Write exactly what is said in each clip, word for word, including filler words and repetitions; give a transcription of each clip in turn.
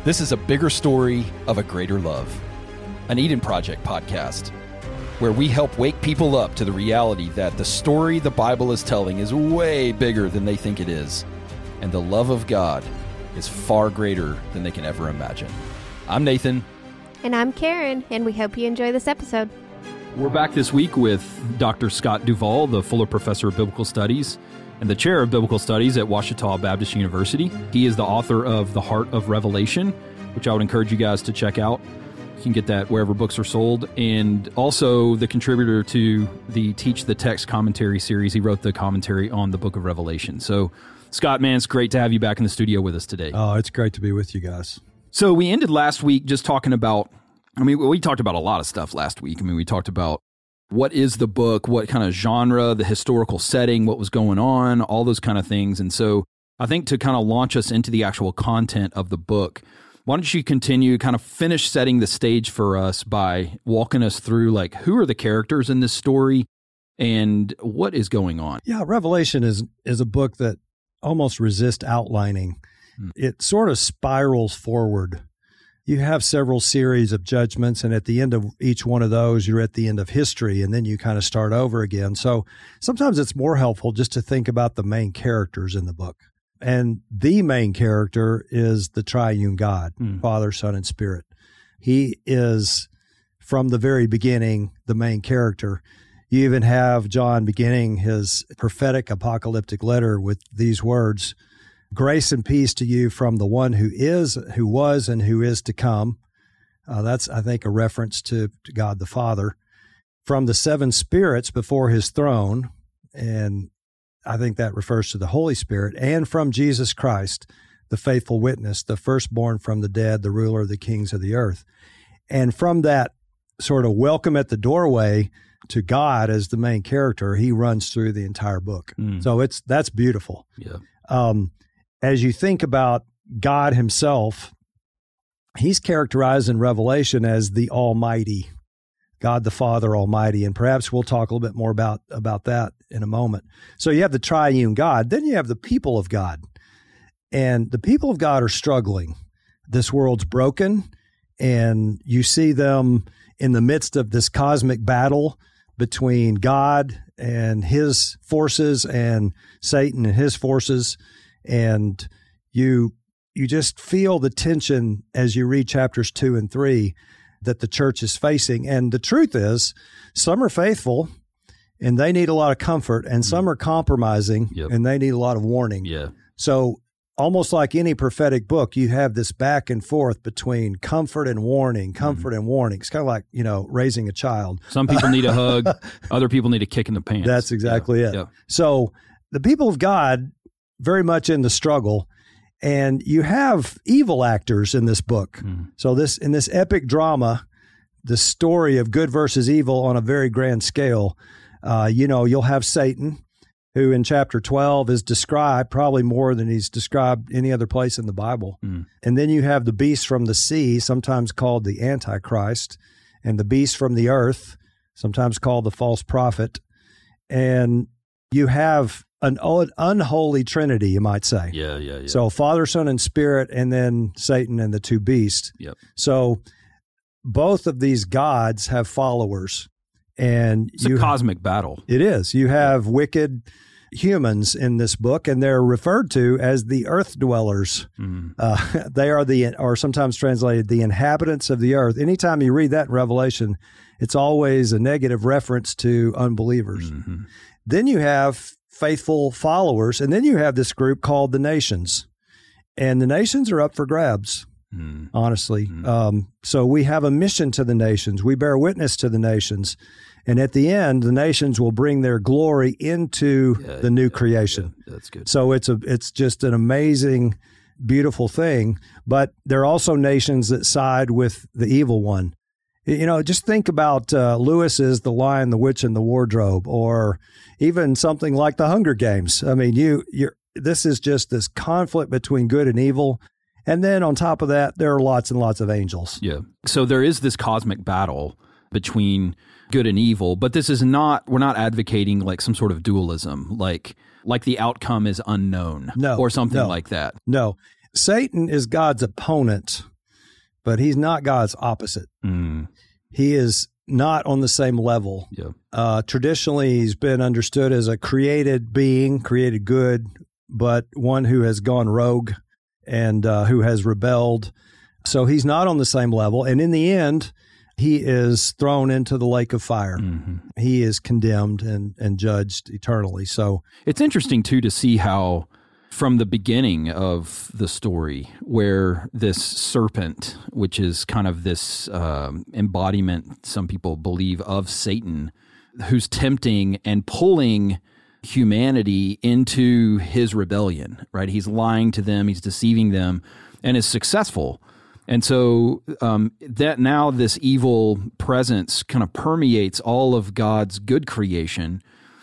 This is a bigger story of a greater love, an Eden Project podcast, where we help wake people up to the reality that the story the Bible is telling is way bigger than they think it is, and the love of God is far greater than they can ever imagine. I'm Nathan. And I'm Karen, and we hope you enjoy this episode. We're back this week with Doctor Scott Duvall, the Fuller Professor of Biblical Studies and the Chair of Biblical Studies at Ouachita Baptist University. He is the author of The Heart of Revelation, which I would encourage you guys to check out. You can get that wherever books are sold. And also the contributor to the Teach the Text commentary series. He wrote the commentary on the book of Revelation. So, Scott, man, it's great to have you back in the studio with us today. Oh, it's great to be with you guys. So we ended last week just talking about, I mean, we talked about a lot of stuff last week. I mean, we talked about what is the book, what kind of genre, the historical setting, what was going on, all those kind of things. And so I think to kind of launch us into the actual content of the book, why don't you continue, kind of finish setting the stage for us by walking us through, like, who are the characters in this story and what is going on? Yeah, Revelation is is a book that almost resists outlining. Hmm. It sort of spirals forward. You have several series of judgments, and at the end of each one of those, you're at the end of history, and then you kind of start over again. So sometimes it's more helpful just to think about the main characters in the book. And the main character is the triune God, mm. Father, Son, and Spirit. He is, from the very beginning, the main character. You even have John beginning his prophetic apocalyptic letter with these words, "Grace and peace to you from the one who is, who was, and who is to come." Uh, that's, I think, a reference to, to God the Father. "From the seven spirits before his throne," and I think that refers to the Holy Spirit, "and from Jesus Christ, the faithful witness, the firstborn from the dead, the ruler of the kings of the earth." And from that sort of welcome at the doorway to God as the main character, he runs through the entire book. Mm. So it's that's beautiful. Yeah. Um, as you think about God himself, he's characterized in Revelation as the Almighty, God the Father Almighty, and perhaps we'll talk a little bit more about, about that in a moment. So you have the triune God, then you have the people of God, and the people of God are struggling. This world's broken, and you see them in the midst of this cosmic battle between God and his forces and Satan and his forces, and you you just feel the tension as you read chapters two and three that the church is facing. And the truth is, some are faithful and they need a lot of comfort, and some are compromising yep. and they need a lot of warning. Yeah. So almost like any prophetic book, you have this back and forth between comfort and warning, comfort mm-hmm. and warning. It's kind of like, you know, raising a child. Some people need a hug. Other people need a kick in the pants. That's exactly yeah. it. Yeah. So the people of God, very much in the struggle, and you have evil actors in this book. Mm. So this in this epic drama, the story of good versus evil on a very grand scale, uh, you know, you'll have Satan, who in chapter twelve is described probably more than he's described any other place in the Bible. Mm. And then you have the beast from the sea, sometimes called the Antichrist, and the beast from the earth, sometimes called the false prophet. And you have an unholy trinity, you might say. Yeah, yeah, yeah. So Father, Son, and Spirit, and then Satan and the two beasts. Yep. So both of these gods have followers. And it's you, a cosmic battle. It is. You have wicked humans in this book, and they're referred to as the earth dwellers. Mm-hmm. Uh, they are the, or sometimes translated, the inhabitants of the earth. Anytime you read that in Revelation, it's always a negative reference to unbelievers. Mm-hmm. Then you have faithful followers, and then you have this group called the nations. And the nations are up for grabs. Mm. Honestly. Mm. Um, so we have a mission to the nations. We bear witness to the nations. And at the end, the nations will bring their glory into yeah, the new yeah, creation. Yeah, that's good. So it's a it's just an amazing, beautiful thing. But there are also nations that side with the evil one. You know, just think about uh, Lewis's The Lion, the Witch, and the Wardrobe, or even something like The Hunger Games. I mean, you you're this is just this conflict between good and evil. And then on top of that, there are lots and lots of angels. Yeah. So there is this cosmic battle between good and evil, but this is not, we're not advocating like some sort of dualism, like like the outcome is unknown no, or something no, like that. No. Satan is God's opponent but he's not God's opposite. Mm. He is not on the same level. Yeah. Uh, traditionally, he's been understood as a created being, created good, but one who has gone rogue and uh, who has rebelled. So he's not on the same level. And in the end, he is thrown into the lake of fire. Mm-hmm. He is condemned and, and judged eternally. So it's interesting, too, to see how from the beginning of the story where this serpent, which is kind of this um, embodiment, some people believe, of Satan, who's tempting and pulling humanity into his rebellion, right? He's lying to them, he's deceiving them, and is successful. And so um, that now this evil presence kind of permeates all of God's good creation.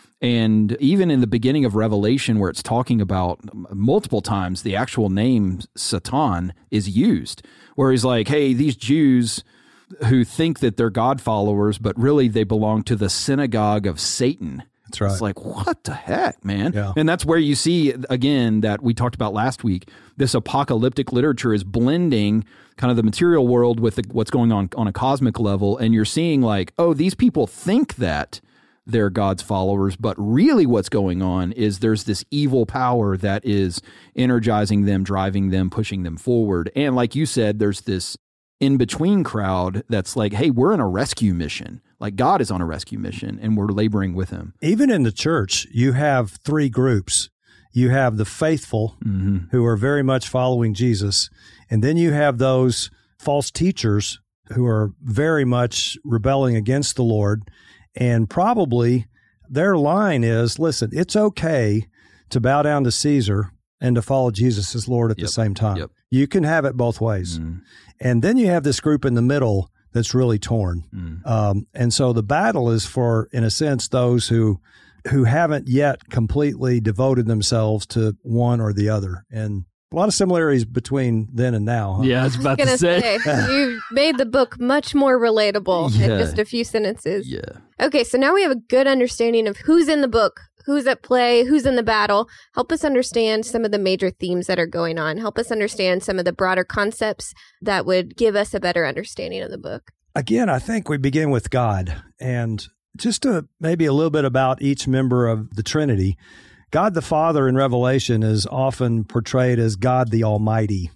And even in the beginning of Revelation, where it's talking about multiple times, the actual name Satan is used, where he's like, hey, these Jews who think that they're God followers, but really they belong to the synagogue of Satan. That's right. It's like, what the heck, man? Yeah. And that's where you see, again, that we talked about last week, this apocalyptic literature is blending kind of the material world with the, what's going on on a cosmic level. And you're seeing like, oh, these people think that they're God's followers, but really what's going on is there's this evil power that is energizing them, driving them, pushing them forward. And like you said, there's this in-between crowd that's like, hey, we're in a rescue mission. Like God is on a rescue mission and we're laboring with him. Even in the church, you have three groups. You have the faithful Mm-hmm. who are very much following Jesus. And then you have those false teachers who are very much rebelling against the Lord. And probably their line is, listen, it's okay to bow down to Caesar and to follow Jesus as Lord at Yep. the same time. Yep. You can have it both ways. Mm. And then you have this group in the middle that's really torn. Mm. Um, and so the battle is for, in a sense, those who who haven't yet completely devoted themselves to one or the other. And a lot of similarities between then and now. Huh? Yeah, I was about I to was say. gonna say, you made the book much more relatable Yeah. in just a few sentences. Yeah. Okay, so now we have a good understanding of who's in the book, who's at play, who's in the battle. Help us understand some of the major themes that are going on. Help us understand some of the broader concepts that would give us a better understanding of the book. Again, I think we begin with God. And just to maybe a little bit about each member of the Trinity, God the Father in Revelation is often portrayed as God the Almighty.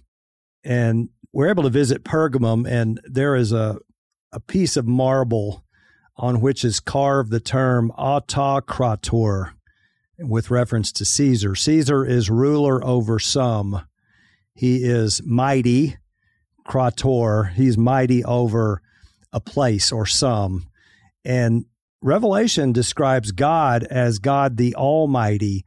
And we're able to visit Pergamum, and there is a, a piece of marble on which is carved the term autokrator, with reference to Caesar. Caesar is ruler over some. He is mighty, krator. He's mighty over a place or some. And Revelation describes God as God the Almighty,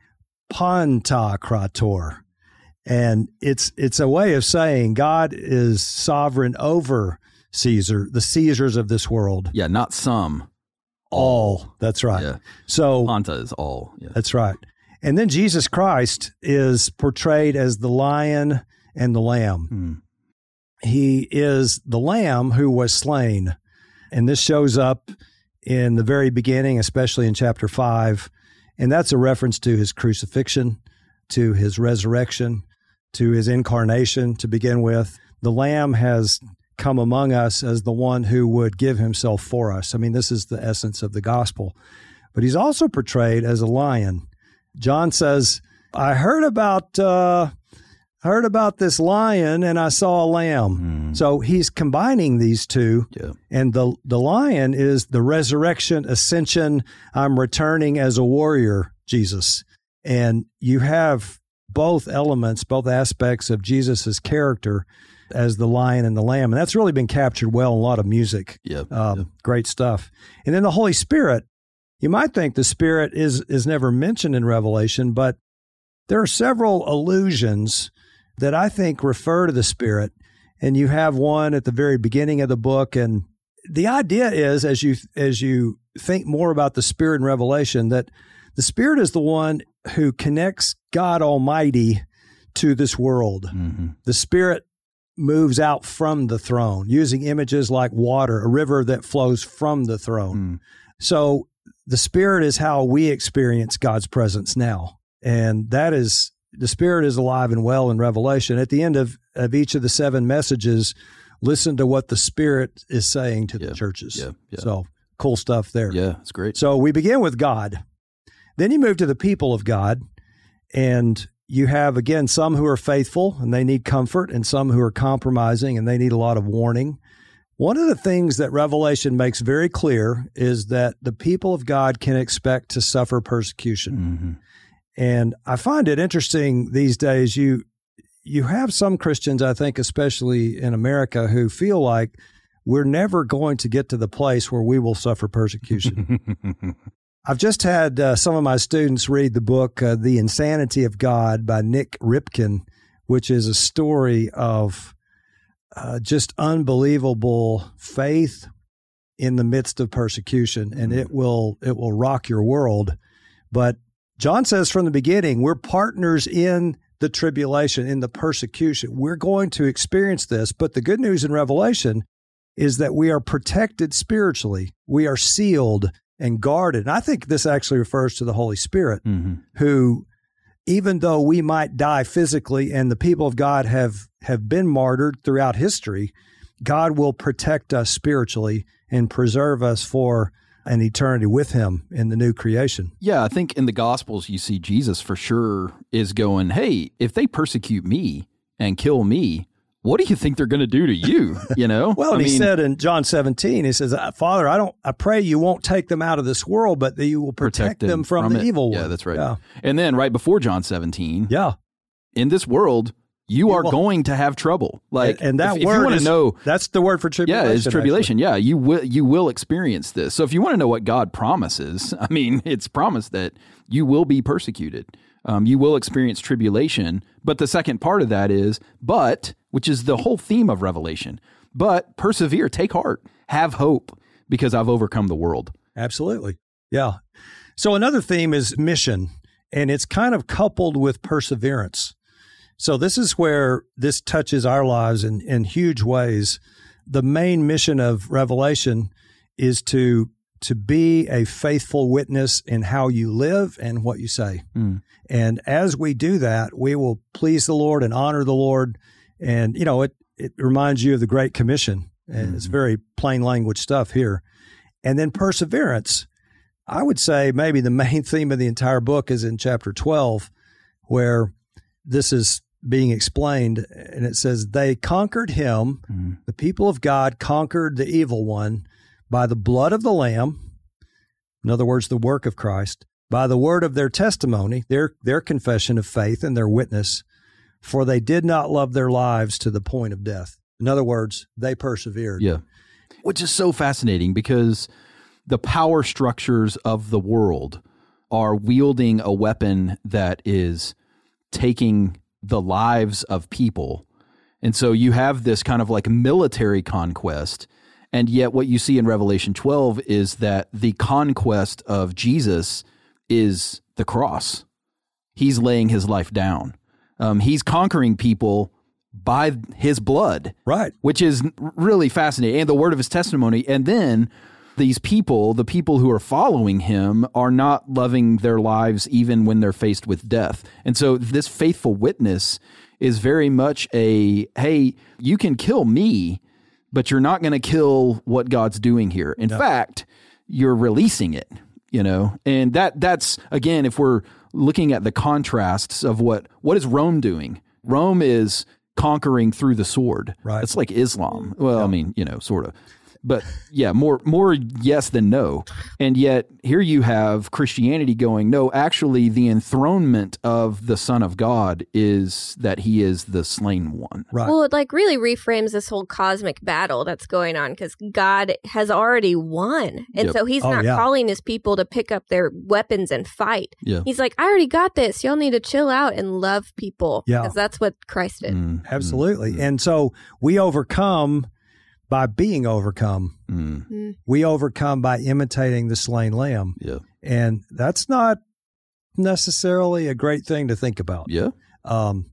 Pantokrator. And it's it's a way of saying God is sovereign over Caesar, the Caesars of this world. Yeah, not some. All. That's right. Yeah. So Panta is all. Yeah. that's right. And then Jesus Christ is portrayed as the lion and the lamb. Hmm. He is the lamb who was slain. And this shows up in the very beginning, especially in chapter five. And that's a reference to his crucifixion, to his resurrection, to his incarnation to begin with. The Lamb has come among us as the one who would give himself for us. I mean, this is the essence of the gospel. But he's also portrayed as a lion. John says, I heard about uh, heard about this lion and I saw a lamb. Mm. So he's combining these two. Yeah. And the the lion is the resurrection, ascension. I'm returning as a warrior, Jesus. And you have both elements, both aspects of Jesus's character as the lion and the lamb. And that's really been captured well in a lot of music. Yeah. Um, yeah. Great stuff. And then the Holy Spirit. You might think the Spirit is is never mentioned in Revelation, but there are several allusions that I think refer to the Spirit. And you have one at the very beginning of the book. And the idea is, as you as you think more about the Spirit in Revelation, that the Spirit is the one who connects God Almighty to this world. Mm-hmm. The Spirit moves out from the throne, using images like water, a river that flows from the throne. Mm. So the Spirit is how we experience God's presence now. And that is, the Spirit is alive and well in Revelation. At the end of, of each of the seven messages, listen to what the Spirit is saying to Yeah, the churches. yeah, yeah. So cool stuff there. Yeah, it's great. So we begin with God. Then you move to the people of God, and you have, again, some who are faithful and they need comfort, and some who are compromising and they need a lot of warning. One of the things that Revelation makes very clear is that the people of God can expect to suffer persecution. Mm-hmm. And I find it interesting these days, you you have some Christians, I think, especially in America, who feel like we're never going to get to the place where we will suffer persecution. I've just had uh, some of my students read the book, uh, The Insanity of God by Nick Ripken, which is a story of uh, just unbelievable faith in the midst of persecution, and it will it will rock your world. But John says from the beginning, we're partners in the tribulation, in the persecution. We're going to experience this, but the good news in Revelation is that we are protected spiritually. We are sealed and guarded. And I think this actually refers to the Holy Spirit, mm-hmm. who, even though we might die physically and the people of God have, have been martyred throughout history, God will protect us spiritually and preserve us for an eternity with him in the new creation. Yeah, I think in the Gospels you see Jesus for sure is going, hey, if they persecute me and kill me, what do you think they're going to do to you? You know? Well, and I he mean, said in John seventeen, he says, Father, I don't, I pray you won't take them out of this world, but that you will protect, protect them, them from, from the it. evil one. Yeah, that's right. Yeah. And then right before John seventeen, yeah, in this world, you, you are will. going to have trouble. Like, and, and that if, word if you want is, to know, that's the word for tribulation. Yeah, it's tribulation. Actually. Yeah, you will you will experience this. So if you want to know what God promises, I mean, it's promised that you will be persecuted. Um, you will experience tribulation. But the second part of that is, but, which is the whole theme of Revelation, but persevere, take heart, have hope, because I've overcome the world. Absolutely. Yeah. So another theme is mission, and it's kind of coupled with perseverance. So this is where this touches our lives in, in huge ways. The main mission of Revelation is to to be a faithful witness in how you live and what you say. Mm. And as we do that, we will please the Lord and honor the Lord. And, you know, it, it reminds you of the Great Commission. And mm-hmm. it's very plain language stuff here. And then perseverance. I would say maybe the main theme of the entire book is in chapter twelve, where this is being explained, and it says, they conquered him, mm-hmm. the people of God conquered the evil one by the blood of the Lamb, in other words, the work of Christ, by the word of their testimony, their their confession of faith and their witness, for they did not love their lives to the point of death. In other words, they persevered. Yeah, which is so fascinating because the power structures of the world are wielding a weapon that is taking the lives of people. And so you have this kind of like military conquest. And yet what you see in Revelation twelve is that the conquest of Jesus is the cross. He's laying his life down. Um, he's conquering people by his blood. Right. Which is really fascinating. And the word of his testimony. And then these people, the people who are following him, are not loving their lives even when they're faced with death. And so this faithful witness is very much a, hey, you can kill me, but you're not going to kill what God's doing here. In no. fact, you're releasing it, you know, and that that's, again, if we're looking at the contrasts of what, what is Rome doing? Rome is conquering through the sword. Right. It's like Islam. Well, yeah. I mean, you know, sort of. But yeah, more more yes than no. And yet here you have Christianity going, no, actually the enthronement of the Son of God is that he is the slain one. Right. Well, it like really reframes this whole cosmic battle that's going on because God has already won. And Yep. so he's Oh, not yeah. calling his people to pick up their weapons and fight. Yeah. He's like, I already got this. Y'all need to chill out and love people. Yeah. Because that's what Christ did. Mm, Absolutely. mm, And so we overcome by being overcome. mm, Mm. We overcome by imitating the slain lamb. yeah. And that's not necessarily a great thing to think about. Yeah. Um,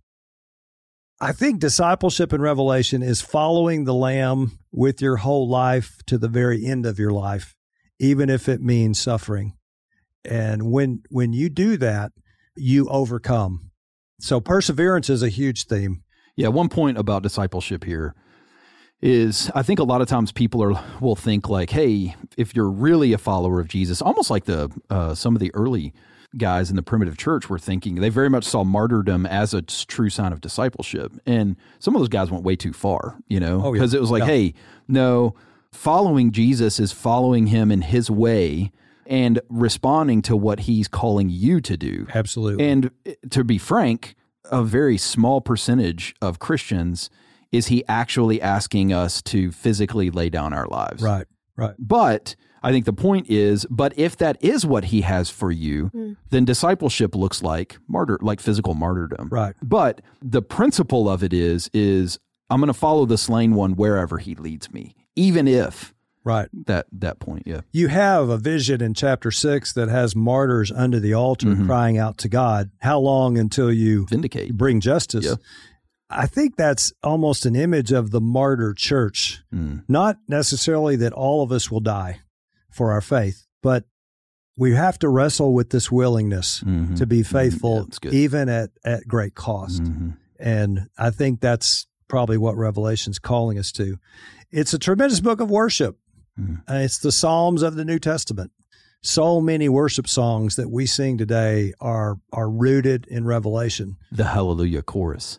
I think discipleship in Revelation is following the Lamb with your whole life to the very end of your life, even if it means suffering. And when when you do that, you overcome. So perseverance is a huge theme. Yeah. One point about discipleship here is I think a lot of times people are will think like, hey, if you're really a follower of Jesus, almost like the uh, some of the early guys in the primitive church were thinking, they very much saw martyrdom as a true sign of discipleship. And some of those guys went way too far, you know, because oh, yeah. it was like, yeah. hey, no, following Jesus is following him in his way and responding to what he's calling you to do. Absolutely. And to be frank, a very small percentage of Christians is he actually asking us to physically lay down our lives. Right, right. But I think the point is, but if that is what he has for you, mm. then discipleship looks like martyr, like physical martyrdom. Right. But the principle of it is, is I'm going to follow the slain one wherever he leads me, even if right that that point. Yeah. You have a vision in chapter six that has martyrs under the altar mm-hmm. crying out to God. How long until you vindicate, bring justice? Yeah. I think that's almost an image of the martyr church. Mm. Not necessarily that all of us will die for our faith, but we have to wrestle with this willingness mm-hmm. to be faithful, mm-hmm. yeah, even at, at great cost. Mm-hmm. And I think that's probably what Revelation's calling us to. It's a tremendous book of worship. Mm-hmm. Uh, it's the Psalms of the New Testament. So many worship songs that we sing today are are rooted in Revelation. The Hallelujah Chorus.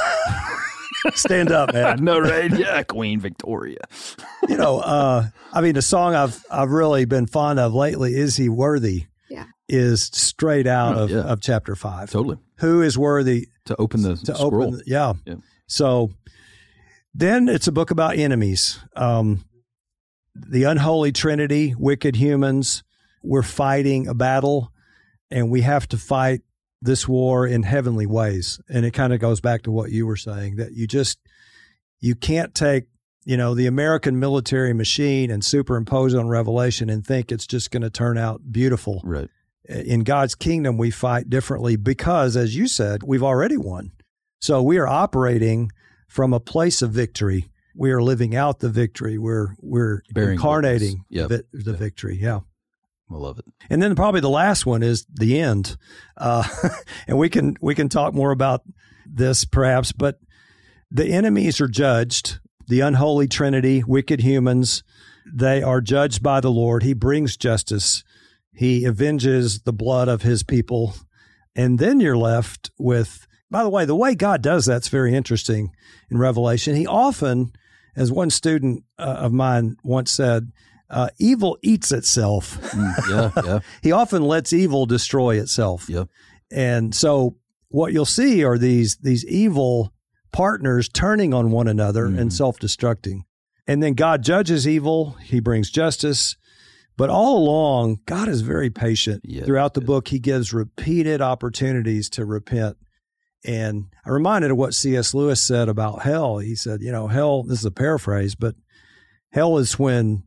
Stand up, man. No, right? Yeah, Queen Victoria. You know, uh, I mean, a song I've I've really been fond of lately, Is He Worthy? Yeah. Is straight out oh, of, yeah. of chapter five. Totally. Who is worthy to open the to scroll? Open, yeah. yeah. So then it's a book about enemies. Um, the unholy trinity, wicked humans. We're fighting a battle, and we have to fight this war in heavenly ways. And it kind of goes back to what you were saying, that you just, you can't take, you know, the American military machine and superimpose on Revelation and think it's just going to turn out beautiful. Right. In God's kingdom, we fight differently because, as you said, we've already won. So we are operating from a place of victory. We are living out the victory. We're, we're Bearing incarnating yep. the, the yep. victory. Yeah. I love it. And then probably the last one is the end. Uh, and we can we can talk more about this perhaps, but the enemies are judged. The unholy trinity, wicked humans, they are judged by the Lord. He brings justice. He avenges the blood of his people. And then you're left with, by the way, the way God does that's very interesting in Revelation. He often, as one student uh, of mine once said, Uh, evil eats itself. Mm, yeah, yeah. He often lets evil destroy itself. Yep. And so what you'll see are these these evil partners turning on one another mm. and self-destructing. And then God judges evil. He brings justice. But all along, God is very patient. Yeah, Throughout the yeah. book, he gives repeated opportunities to repent. And I'm reminded of what C S Lewis said about hell. He said, you know, hell, this is a paraphrase, but hell is when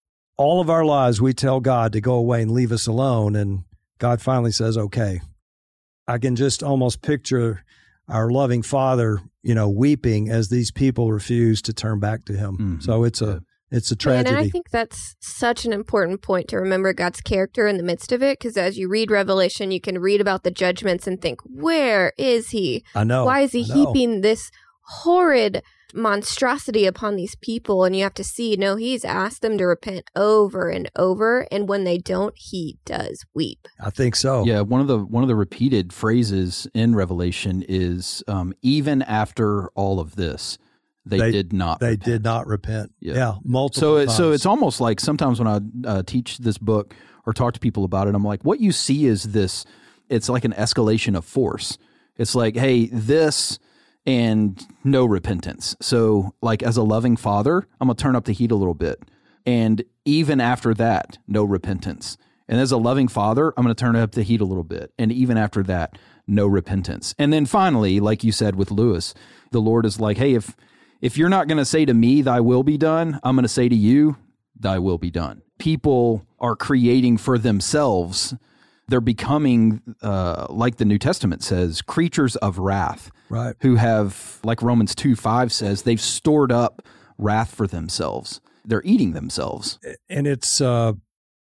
all of our lives, we tell God to go away and leave us alone, and God finally says, okay. I can just almost picture our loving Father, you know, weeping as these people refuse to turn back to him. Mm-hmm. So it's a yeah. it's a tragedy. Man, and I think that's such an important point to remember God's character in the midst of it, because as you read Revelation, you can read about the judgments and think, where is he? I know. Why is he heaping this horrid monstrosity upon these people? And you have to see, no, he's asked them to repent over and over, and when they don't, he does weep. I think so. Yeah, one of the one of the repeated phrases in Revelation is um, even after all of this, they, they did not they repent. did not repent. Yeah, yeah multiple so times. so it's almost like sometimes when I uh, teach this book or talk to people about it, I'm like, what you see is this, it's like an escalation of force. It's like, hey, this and no repentance. So like as a loving father, I'm going to turn up the heat a little bit. And even after that, no repentance. And as a loving father, I'm going to turn up the heat a little bit. And even after that, no repentance. And then finally, like you said with Lewis, the Lord is like, hey, if if you're not going to say to me, thy will be done, I'm going to say to you, thy will be done. People are creating for themselves. They're becoming, uh, like the New Testament says, creatures of wrath, right? Who have, like Romans two five says, they've stored up wrath for themselves. They're eating themselves. And it's, uh,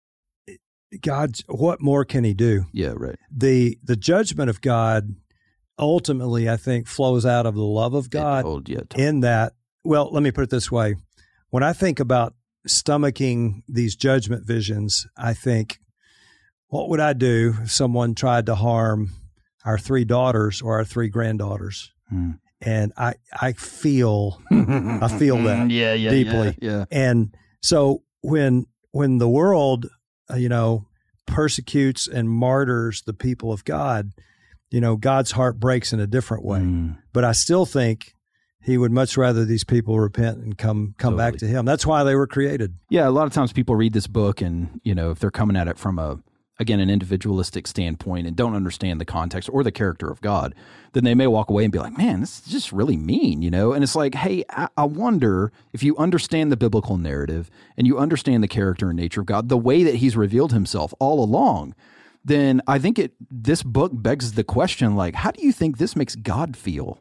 God, what more can he do? Yeah, right. The the judgment of God ultimately, I think, flows out of the love of God told, yeah, told. in that well, let me put it this way. When I think about stomaching these judgment visions, I think, what would I do if someone tried to harm our three daughters or our three granddaughters? Hmm. And I, I feel, I feel that yeah, yeah, deeply. Yeah, yeah. And so when, when the world, uh, you know, persecutes and martyrs the people of God, you know, God's heart breaks in a different way. Mm. But I still think he would much rather these people repent and come come totally. back to him. That's why they were created. Yeah, a lot of times people read this book and, you know, if they're coming at it from a, again, an individualistic standpoint and don't understand the context or the character of God, then they may walk away and be like, man, this is just really mean, you know? And it's like, hey, I, I wonder if you understand the biblical narrative and you understand the character and nature of God, the way that he's revealed himself all along, then I think it this book begs the question, like, how do you think this makes God feel?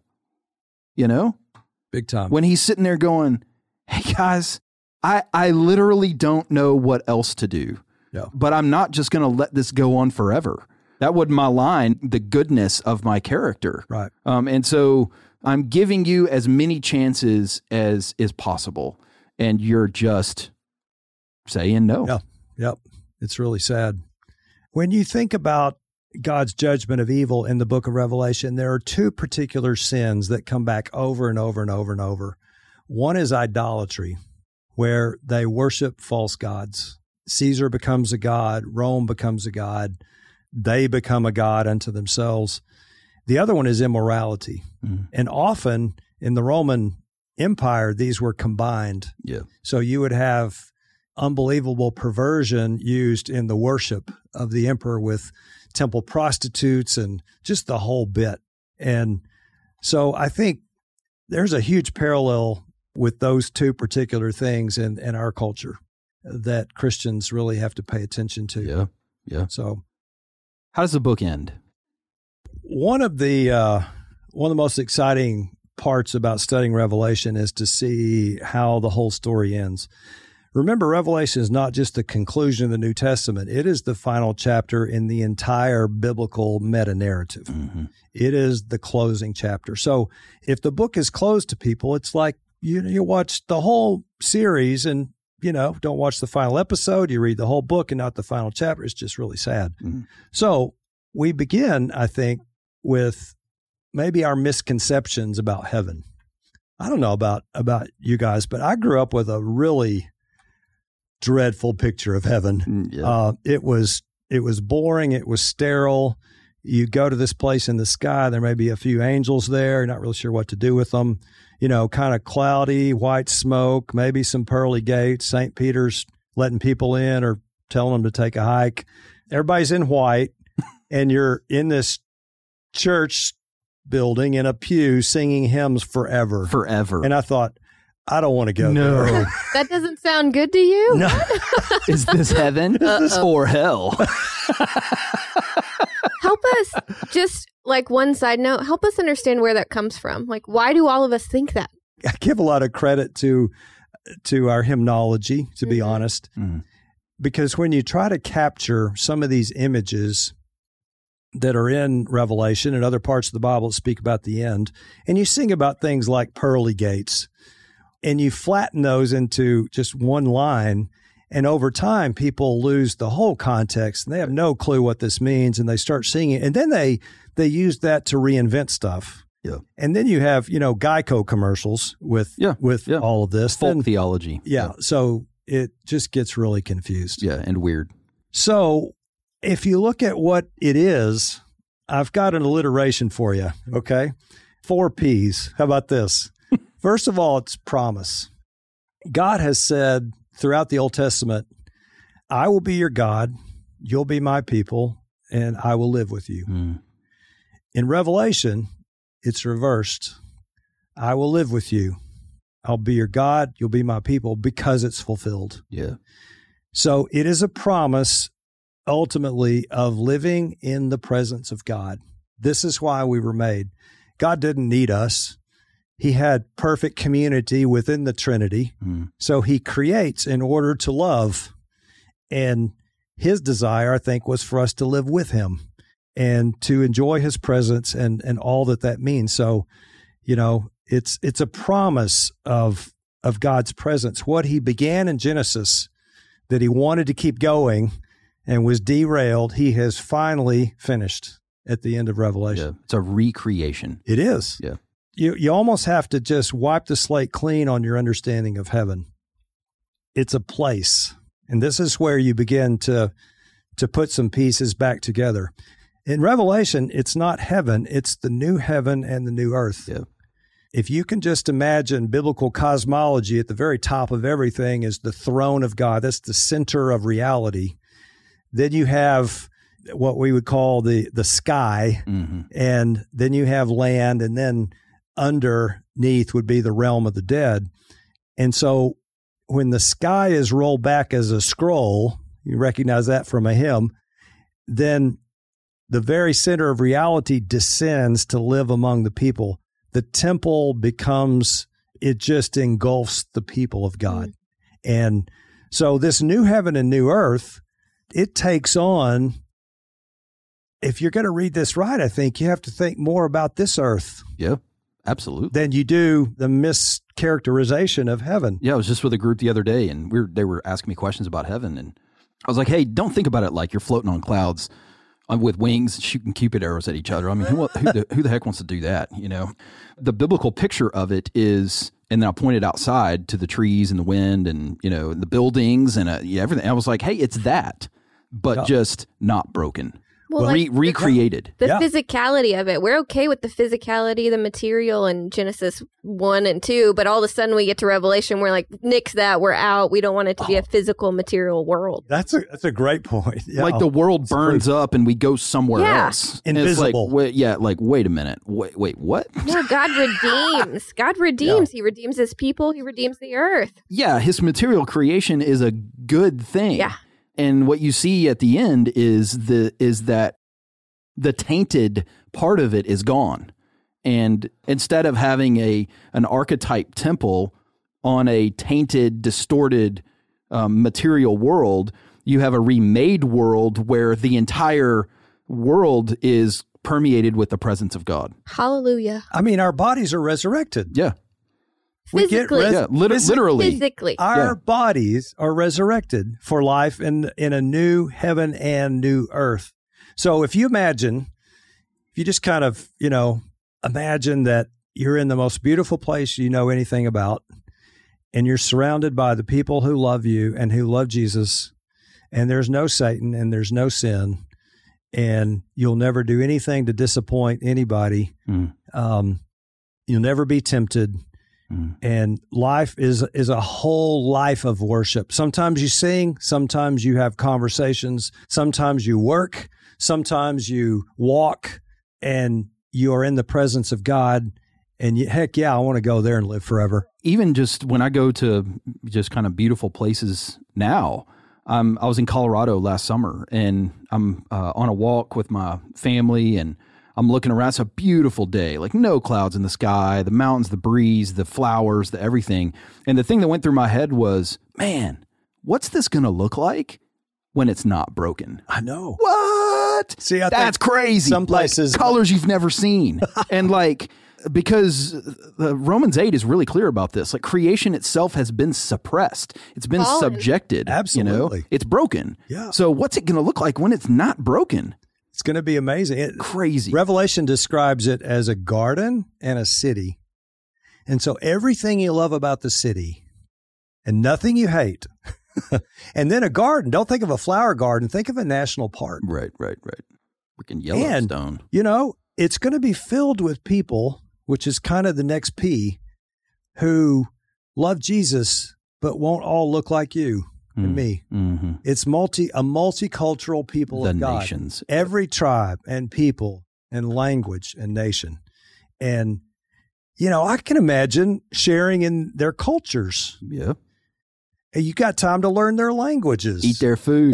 You know? Big time. When he's sitting there going, hey, guys, I, I literally don't know what else to do. No. But I'm not just going to let this go on forever. That would malign the goodness of my character. Right. Um, and so I'm giving you as many chances as is possible. And you're just saying no. Yeah. Yep. It's really sad. When you think about God's judgment of evil in the book of Revelation, there are two particular sins that come back over and over and over and over. One is idolatry, where they worship false gods. Caesar becomes a god. Rome becomes a god. They become a god unto themselves. The other one is immorality. Mm. And often in the Roman Empire, these were combined. Yeah. So you would have unbelievable perversion used in the worship of the emperor with temple prostitutes and just the whole bit. And so I think there's a huge parallel with those two particular things in, in our culture that Christians really have to pay attention to. Yeah, yeah. So how does the book end? One of the uh, one of the most exciting parts about studying Revelation is to see how the whole story ends. Remember, Revelation is not just the conclusion of the New Testament. It is the final chapter in the entire biblical meta-narrative. Mm-hmm. It is the closing chapter. So if the book is closed to people, it's like you you watch the whole series and, you know, don't watch the final episode. You read the whole book and not the final chapter. It's just really sad. Mm-hmm. So we begin, I think, with maybe our misconceptions about heaven. I don't know about, about you guys, but I grew up with a really dreadful picture of heaven. Yeah. Uh, it was it was boring. It was sterile. You go to this place in the sky. There may be a few angels there. You're not really sure what to do with them. You know, kind of cloudy, white smoke, maybe some pearly gates. Saint Peter's letting people in or telling them to take a hike. Everybody's in white, and you're in this church building in a pew singing hymns forever. Forever. And I thought, I don't want to go no. there. That doesn't sound good to you? No. Is this heaven or hell? Help us, just like one side note, help us understand where that comes from. Like, why do all of us think that? I give a lot of credit to to our hymnology, to mm-hmm. be honest, mm-hmm. because when you try to capture some of these images that are in Revelation and other parts of the Bible that speak about the end, and you sing about things like pearly gates, and you flatten those into just one line, and over time, people lose the whole context, and they have no clue what this means, and they start singing, and then they they use that to reinvent stuff. Yeah. And then you have, you know, Geico commercials with yeah, with yeah. all of this. Folk then, theology. Yeah, yeah. So it just gets really confused. Yeah, and weird. So if you look at what it is, I've got an alliteration for you, okay? Four P's. How about this? First of all, it's promise. God has said throughout the Old Testament, I will be your God, you'll be my people, and I will live with you. Mm. In Revelation, it's reversed. I will live with you. I'll be your God, you'll be my people, because it's fulfilled. Yeah. So it is a promise, ultimately, of living in the presence of God. This is why we were made. God didn't need us. He had perfect community within the Trinity. Mm. So he creates in order to love. And his desire, I think, was for us to live with him and to enjoy his presence and, and all that that means. So, you know, It's it's a promise of of God's presence. What he began in Genesis, that he wanted to keep going and was derailed, he has finally finished at the end of Revelation. Yeah. It's a recreation. It is. Yeah. You you almost have to just wipe the slate clean on your understanding of heaven. It's a place. And this is where you begin to to put some pieces back together. In Revelation, it's not heaven, it's the new heaven and the new earth. Yeah. If you can just imagine biblical cosmology, at the very top of everything is the throne of God. That's the center of reality. Then you have what we would call the, the sky, Mm-hmm. and then you have land, and then underneath would be the realm of the dead. And so when the sky is rolled back as a scroll, you recognize that from a hymn, then the very center of reality descends to live among the people. The temple becomes, it just engulfs the people of God. Mm-hmm. And so this new heaven and new earth, it takes on, if you're going to read this right, I think you have to think more about this earth. Yeah, absolutely. Than you do the mischaracterization of heaven. Yeah, I was just with a group the other day, and we were, they were asking me questions about heaven, and I was like, hey, don't think about it like you're floating on clouds with wings shooting Cupid arrows at each other. I mean, who, who, the, who the heck wants to do that, you know? The biblical picture of it is, and then I pointed outside to the trees and the wind and, you know, the buildings and uh, yeah, everything. I was like, hey, it's that, but yeah. just not broken. Well, Re- like, recreated. The yeah. physicality of it. We're okay with the physicality, the material in Genesis one and two, but all of a sudden we get to Revelation, we're like, nix that, we're out. We don't want it to be oh. a physical, material world. That's a that's a great point. Yeah. Like the world burns up and we go somewhere Yeah. else. Invisible. And it's like, wait, yeah, like, wait a minute. Wait, wait, what? No, God redeems. God redeems. Yeah. He redeems his people. He redeems the earth. Yeah, his material creation is a good thing. Yeah. And what you see at the end is the is that the tainted part of it is gone. And instead of having a an archetype temple on a tainted, distorted um, material world, you have a remade world where the entire world is permeated with the presence of God. Hallelujah. I mean, our bodies are resurrected. Yeah. We get Physically. res- Yeah, lit- phys- literally. Physically. Our Yeah. bodies are resurrected for life in in a new heaven and new earth. So if you imagine, if you just kind of, you know, imagine that you're in the most beautiful place you know anything about, and you're surrounded by the people who love you and who love Jesus, and there's no Satan and there's no sin, and you'll never do anything to disappoint anybody. Mm. Um, you'll never be tempted. Mm. And life is is a whole life of worship. Sometimes you sing, sometimes you have conversations, sometimes you work, sometimes you walk, and you are in the presence of God. And you, heck yeah, I want to go there and live forever. Even just when I go to just kind of beautiful places now, um, I was in Colorado last summer, and I'm uh, on a walk with my family, and I'm looking around. It's a beautiful day, like no clouds in the sky, the mountains, the breeze, the flowers, the everything. And the thing that went through my head was, man, what's this going to look like when it's not broken? I know. What? See, I That's think crazy. some places- Like, colors you've never seen. And like, because the Romans eight is really clear about this. Like, creation itself has been suppressed. It's been Fallen. subjected. Absolutely. You know? It's broken. Yeah. So what's it going to look like when it's not broken? It's going to be amazing. It, Crazy. Revelation describes it as a garden and a city. And so everything you love about the city and nothing you hate. And then a garden. Don't think of a flower garden. Think of a national park. Right, right, right. Freaking Yellowstone. And, you know, it's going to be filled with people, which is kind of the next P, who love Jesus but won't all look like you and Mm. me. Mm-hmm. It's multi a multicultural people The of God. nations. Every tribe and people and language and nation. And, you know, I can imagine sharing in their cultures. Yeah. And you got time to learn their languages. Eat their food.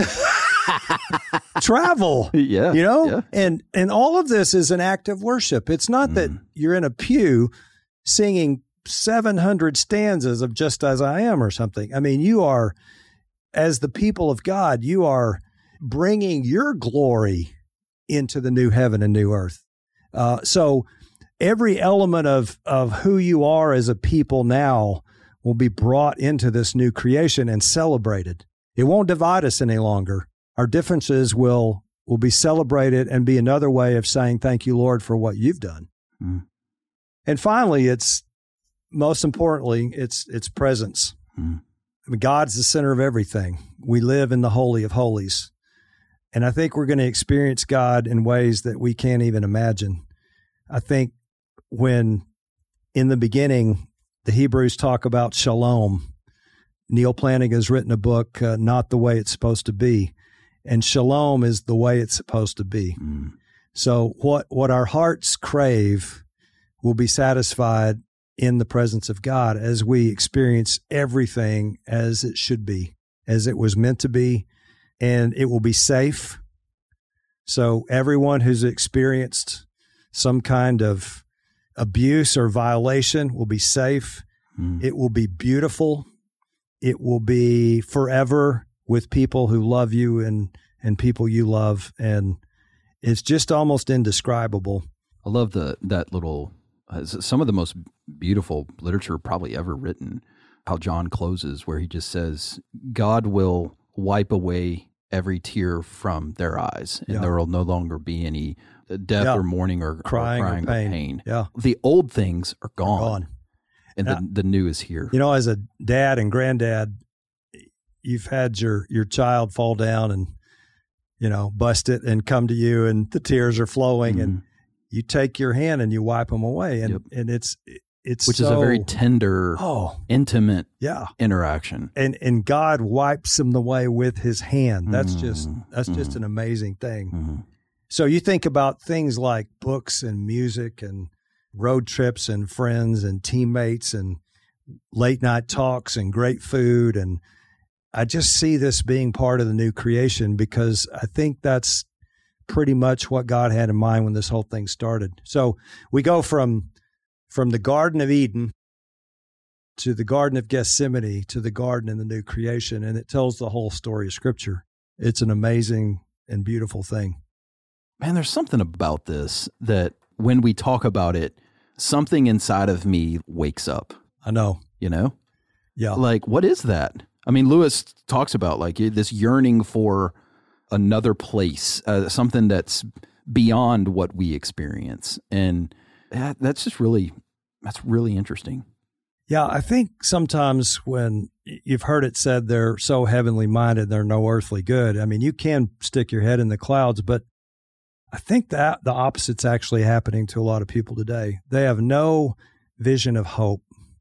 Travel. Yeah. You know? Yeah. And and all of this is an act of worship. It's not that Mm. you're in a pew singing seven hundred stanzas of Just As I Am or something. I mean, you are, as the people of God, you are bringing your glory into the new heaven and new earth. Uh, so every element of, of who you are as a people now will be brought into this new creation and celebrated. It won't divide us any longer. Our differences will, will be celebrated and be another way of saying, thank you, Lord, for what you've done. Mm. And finally, it's most importantly, it's, it's presence. Mm. I mean, God's the center of everything. We live in the Holy of Holies. And I think we're going to experience God in ways that we can't even imagine. I think when in the beginning, the Hebrews talk about shalom. Neil Planning has written a book, uh, Not the Way It's Supposed to Be. And shalom is the way it's supposed to be. Mm. So what, what our hearts crave will be satisfied in the presence of God as we experience everything as it should be, as it was meant to be, and it will be safe. So everyone who's experienced some kind of abuse or violation will be safe. Mm. It will be beautiful. It will be forever with people who love you and, and people you love. And it's just almost indescribable. I love the that little, uh, some of the most beautiful literature probably ever written, how John closes, where he just says, God will wipe away every tear from their eyes, and yeah. there will no longer be any death yeah. or mourning or crying, or, crying or pain. or pain. Yeah. The old things are gone, gone. and now, the, the new is here. You know, as a dad and granddad, you've had your, your child fall down and, you know, bust it and come to you, and the tears are flowing, mm-hmm. and you take your hand and you wipe them away, and, yep. and it's it's which so, is a very tender, oh, intimate yeah. interaction. And and God wipes them away with His hand. That's mm-hmm. just that's mm-hmm. just an amazing thing. Mm-hmm. So you think about things like books and music and road trips and friends and teammates and late night talks and great food, and I just see this being part of the new creation, because I think that's pretty much what God had in mind when this whole thing started. So we go from from the Garden of Eden to the Garden of Gethsemane to the garden in the new creation, and it tells the whole story of Scripture. It's an amazing and beautiful thing. Man, there's something about this that when we talk about it, something inside of me wakes up. I know. You know? Yeah. Like, what is that? I mean, Lewis talks about like this yearning for another place, uh, something that's beyond what we experience. And that, that's just really, that's really interesting. Yeah, I think sometimes when you've heard it said they're so heavenly minded, they're no earthly good. I mean, you can stick your head in the clouds, but I think that the opposite's actually happening to a lot of people today. They have no vision of hope.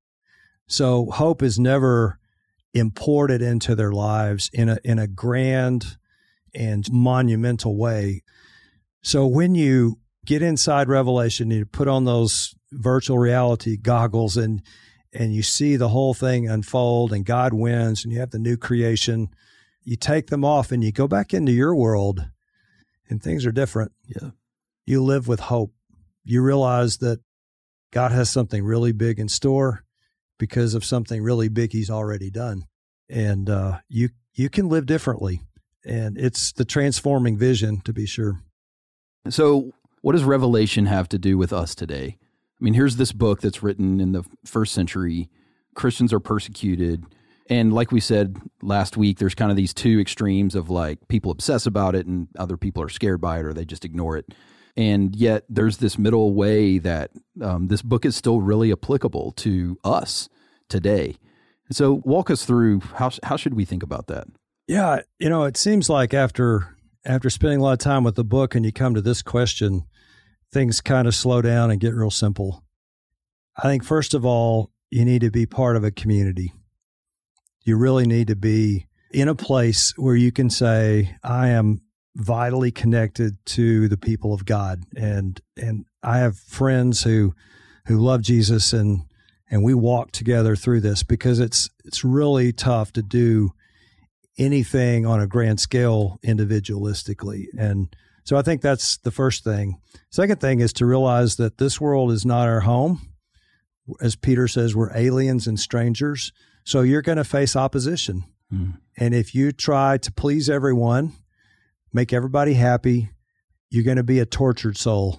So hope is never imported into their lives in a in a grand and monumental way. So when you get inside Revelation, you put on those virtual reality goggles and and you see the whole thing unfold and God wins and you have the new creation, you take them off and you go back into your world and things are different. Yeah. You live with hope. You realize that God has something really big in store because of something really big He's already done. And uh, you you can live differently. And it's the transforming vision, to be sure. So what does Revelation have to do with us today? I mean, here's this book that's written in the first century. Christians are persecuted. And like we said last week, there's kind of these two extremes of like people obsess about it and other people are scared by it or they just ignore it. And yet there's this middle way that um, this book is still really applicable to us today. And so walk us through how how should we think about that? Yeah, you know, it seems like after after spending a lot of time with the book and you come to this question, things kind of slow down and get real simple. I think, first of all, you need to be part of a community. You really need to be in a place where you can say, I am vitally connected to the people of God. And and I have friends who who love Jesus, and and we walk together through this, because it's it's really tough to do anything on a grand scale individualistically. And so I think that's the first thing. Second thing is to realize that this world is not our home. As Peter says, we're aliens and strangers. So you're going to face opposition. Mm. And if you try to please everyone, make everybody happy, you're going to be a tortured soul.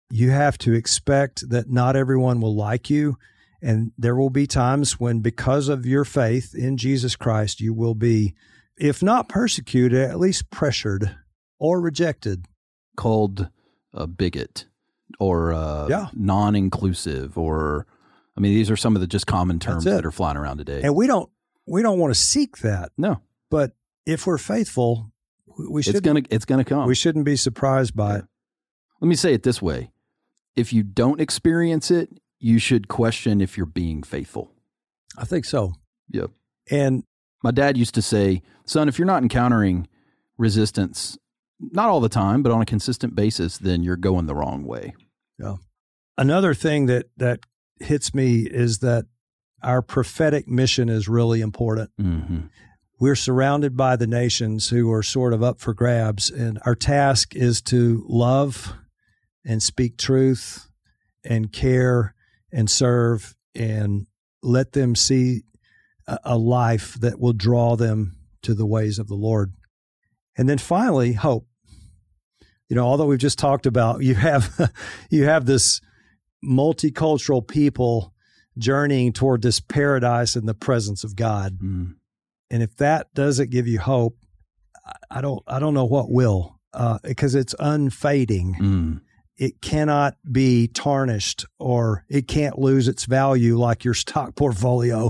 You have to expect that not everyone will like you. And there will be times when, because of your faith in Jesus Christ, you will be, if not persecuted, at least pressured or rejected. Called a bigot or uh, yeah. non-inclusive, or, I mean, these are some of the just common terms that are flying around today. And we don't we don't want to seek that. No. But if we're faithful, we should. It's gonna it's gonna come. We shouldn't be surprised by yeah. it. Let me say it this way: if you don't experience it, you should question if you're being faithful. I think so. Yep. And my dad used to say, son, if you're not encountering resistance, not all the time, but on a consistent basis, then you're going the wrong way. Yeah. Another thing that, that hits me is that our prophetic mission is really important. Mm-hmm. We're surrounded by the nations who are sort of up for grabs, and our task is to love and speak truth and care and serve and let them see a, a life that will draw them to the ways of the Lord. And then finally, hope. You know, although we've just talked about, you have you have this multicultural people journeying toward this paradise in the presence of God. Mm. And if that doesn't give you hope, I don't I don't know what will, uh, because it's unfading. Mm. It cannot be tarnished, or it can't lose its value like your stock portfolio.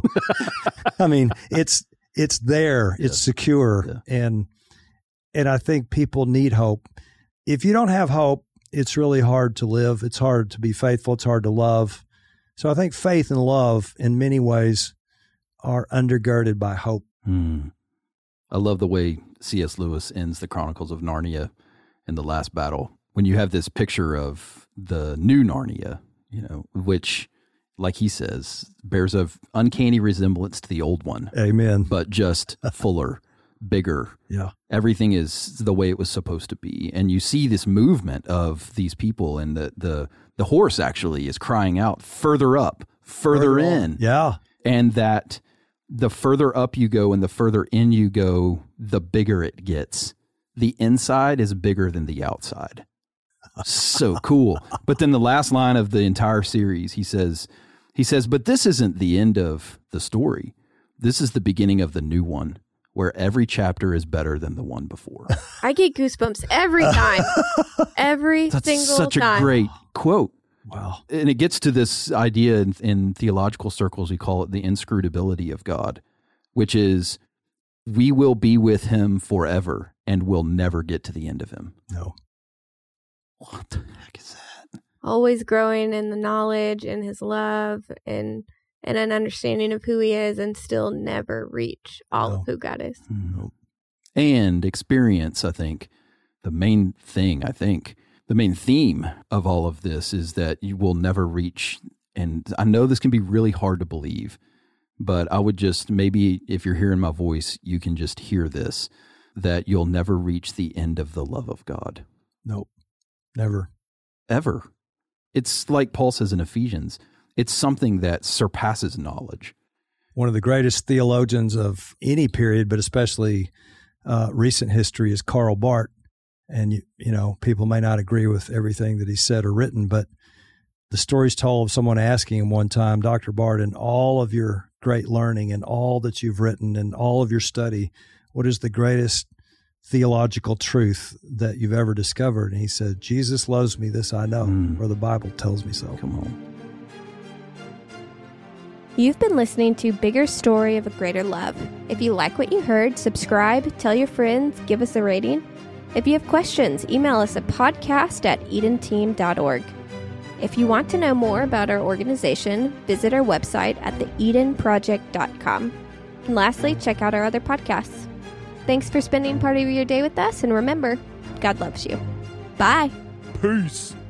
I mean, it's it's there, yeah. it's secure, yeah. and and I think people need hope. If you don't have hope, it's really hard to live. It's hard to be faithful. It's hard to love. So I think faith and love, in many ways, are undergirded by hope. Mm. I love the way C S Lewis ends the Chronicles of Narnia in the last battle. When you have this picture of the new Narnia, you know, which, like he says, bears an uncanny resemblance to the old one. Amen. But just fuller, bigger. Yeah. Everything is the way it was supposed to be. And you see this movement of these people, and the the, the horse actually is crying out, further up, further, further in. On. Yeah. And that the further up you go and the further in you go, the bigger it gets. The inside is bigger than the outside. So cool. But then the last line of the entire series, he says, he says, but this isn't the end of the story. This is the beginning of the new one, where every chapter is better than the one before. I get goosebumps every time. Every That's single such time. a great quote. Wow. And it gets to this idea in, in theological circles, we call it the inscrutability of God, which is we will be with him forever and we'll never get to the end of him. No. What the heck is that? Always growing in the knowledge and his love and and an understanding of who he is, and still never reach all No. of who God is. Mm-hmm. And experience, I think, the main thing, I think, the main theme of all of this is that you will never reach, and I know this can be really hard to believe, but I would just, maybe if you're hearing my voice, you can just hear this, that you'll never reach the end of the love of God. Nope. Never. Ever. It's like Paul says in Ephesians, it's something that surpasses knowledge. One of the greatest theologians of any period, but especially uh, recent history, is Karl Barth. And, you, you know, people may not agree with everything that he said or written, but the story's told of someone asking him one time, Doctor Barth, in all of your great learning and all that you've written and all of your study, what is the greatest theological truth that you've ever discovered? And he said, Jesus loves me, this I know, Mm. or the Bible tells me so. Come on. You've been listening to Bigger Story of a Greater Love. If you like what you heard, subscribe, tell your friends, give us a rating. If you have questions, email us at podcast at edenteam dot org. If you want to know more about our organization, visit our website at the eden project dot com. And lastly, check out our other podcasts. Thanks for spending part of your day with us, and remember, God loves you. Bye. Peace.